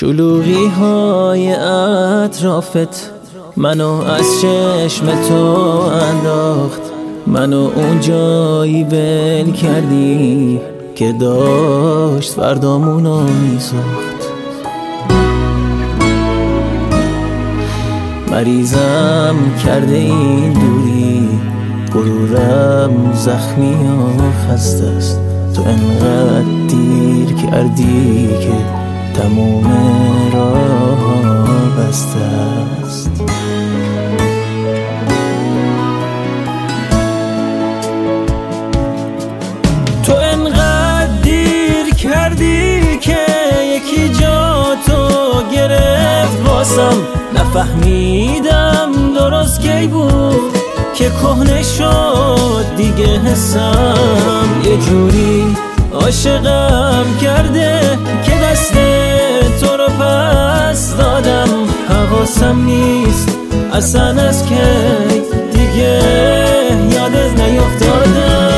شلوغی های اطرافت منو از چشم تو انداخت، منو اون جایی ول کردی که داشت فردامونو میساخت. مریضم کرده این دوری، غرورم زخمی و خسته است. تو انقدر دیر کردی که تموم راه بسته است. تو انقدر دیر کردی که یکی جا تو گرفت واسم، نفهمیدم درست کی بود که کهنه شد دیگه حسم. یه جوری عاشقم کرده که دست تو رو پس دادم، حواسم نیست اصلا از کی دیگه یادت نیفتادم.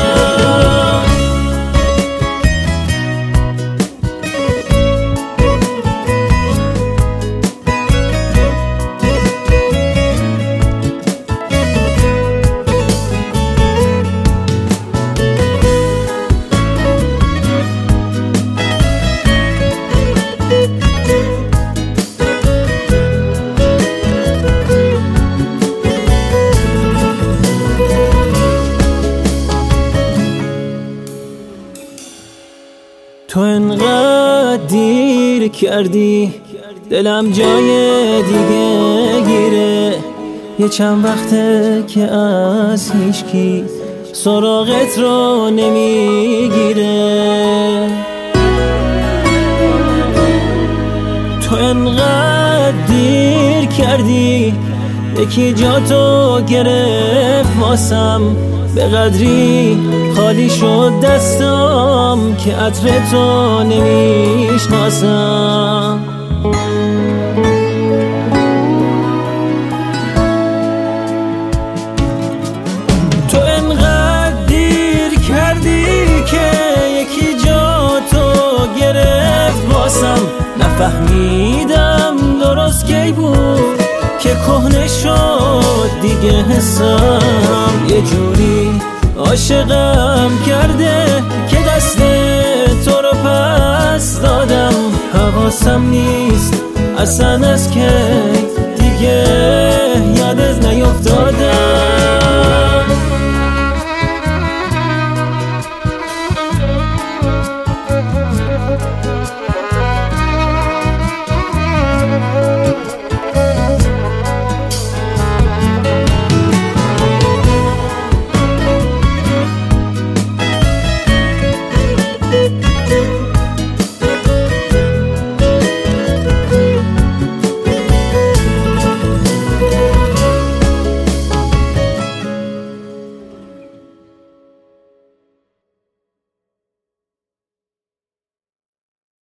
تو انقدر دیر کردی دلم جای دیگه گیره، یه چند وقته که از هیچکی سراغت رو نمیگیره. تو انقدر دیر کردی یکی جا تو گرفت واسم، به قدری خالی شد دستم که عطر تو نمیشناسم. تو انقدر دیر کردی که یکی جا تو گرفت واسم، نفهمیدم درست کی بود که کهنه شد دیگه حسم. یه جوری عاشقم کرده که دست تو رو پس دادم، حواسم نیست اصلا از کی